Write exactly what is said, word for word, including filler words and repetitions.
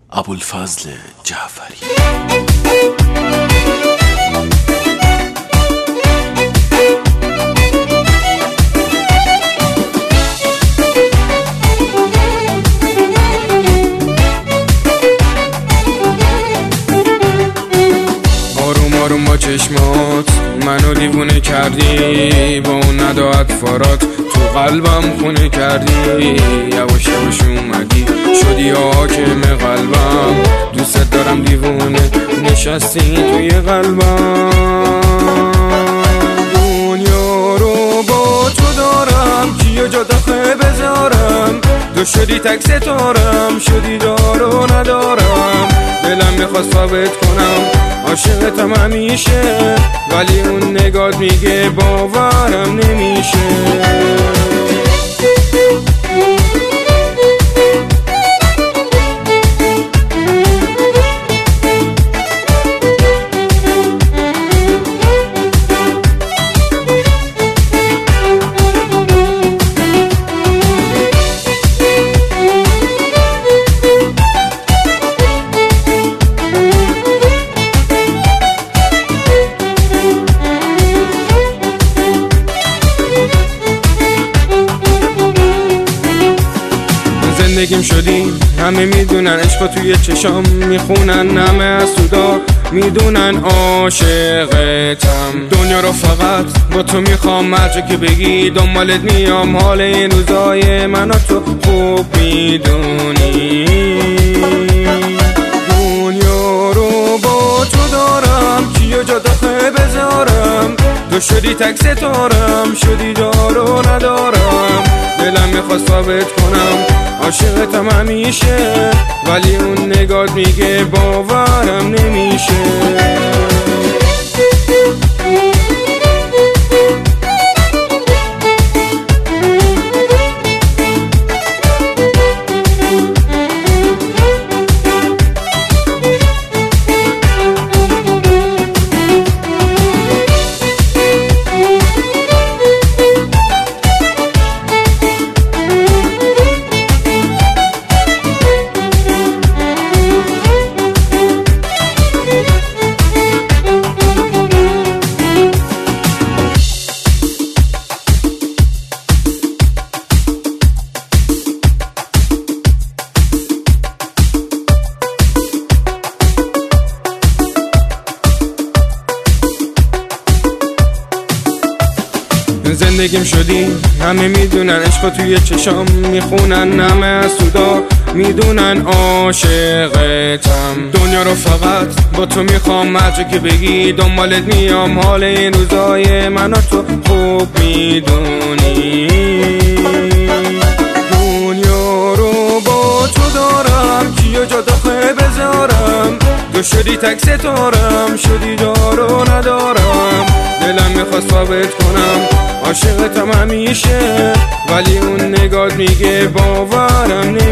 ابوالفضل جعفری. آروم آروم با چشمات منو دیوونه کردی، با اون ندا اطفارات تو قلبم خونه کردی. یواش یواش اومدی شدی حاکم قلبم، دوست دارم دیوونه نشستی توی قلبم. دنیا رو با تو دارم، کیو جا داخل بذارم؟ تو شدی تک ستارم، شدی دار و ندارم. دلم میخواست ثابت کنم عاشقتم همیشه، ولی اون نگات میگه باورم نمیشه. زندگیم شدی، همه میدونن عشقا توی چشام میخونن، همه از سودا میدونن عاشقتم. دنیا رو فقط با تو میخوام، هرچه که بگی دنبالت میام. حال این روزای من تو خوب میدونی. دنیا رو با تو دارم، کیو جا داخل بذارم؟ تو شدی تک ستارم، شدی دار و ندارم. دلم میخواست ثابت کنم عاشقتم همیشه، ولی اون نگات میگه باورم نمیشه. زندگیم شدی، همه میدونن عشقا توی چشام میخونن، همه از سودا میدونن عاشقتم. دنیا رو فقط با تو میخوام، هرچه که بگی دنبالت میام. حال این روزای من تو خوب میدونی. دنیا رو با تو دارم، کیو جا داخل بذارم؟ تو شدی تک ستارم، شدی دار و ندارم. دلم میخواست ثابت کنم عاشقتم همیشه، ولی اون نگات میگه باورم نمیشه.